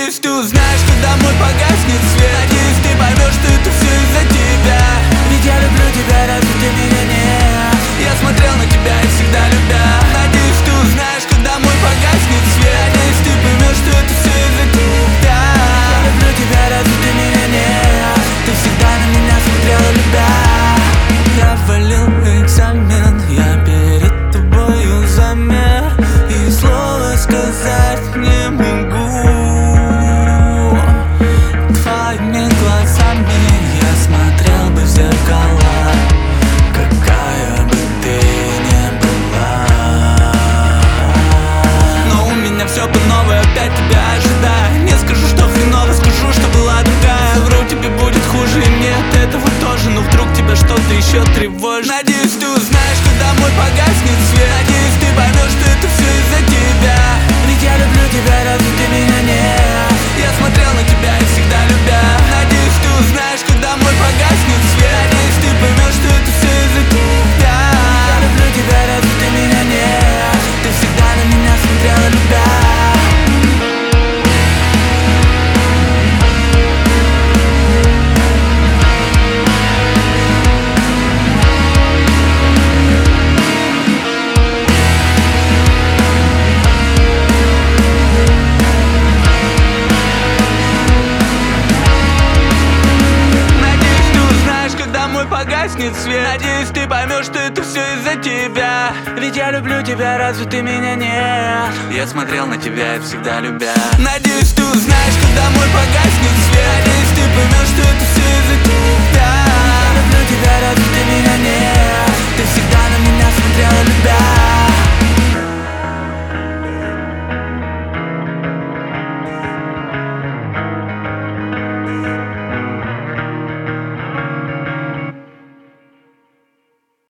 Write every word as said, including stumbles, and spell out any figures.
Надеюсь, ты узнаешь, когда мой погаснет свет. Надеюсь, ты поймешь, что это все из-за тебя. Ведь я люблю тебя, разве ты меня нет? Я смотрел на тебя и всегда любя. Надеюсь, ты узнаешь, когда мой погаснет свет. Надеюсь, ты поймешь, что это все из-за тебя. Я люблю тебя, разве ты меня нет? Ты всегда на меня смотрела любя. Я валил экзамен, я перед тобою замер, и слова сказать не могу. Твоими глазами я смотрел бы в зеркала, какая бы ты ни была. Но у меня все по новой, опять тебя ожидаю. Не скажу, что хреново, скажу, что была другая. Вру, тебе будет хуже, и мне от этого тоже. Но вдруг тебя что-то еще тревожит. Надеюсь, ты узнаешь, когда мой погаснет свет. Надеюсь, ты поймешь, что это все из-за тебя. Ведь я люблю тебя, разве ты меня нет? Я смотрел на тебя и всегда любя. Надеюсь, ты узнаешь, когда мой погаснет свет. Надеюсь, ты поймешь, что это все из-за тебя. Я люблю тебя, разве ты меня нет? Ты всегда на меня смотрела любя. Погаснет свет. Надеюсь, ты поймешь, что это все из-за тебя. Ведь я люблю тебя, разве ты меня нет? Я смотрел на тебя и всегда любя. Надеюсь, ты узнаешь, когда мой погаснет свет. Надеюсь, ты поймешь, что это все из-за тебя.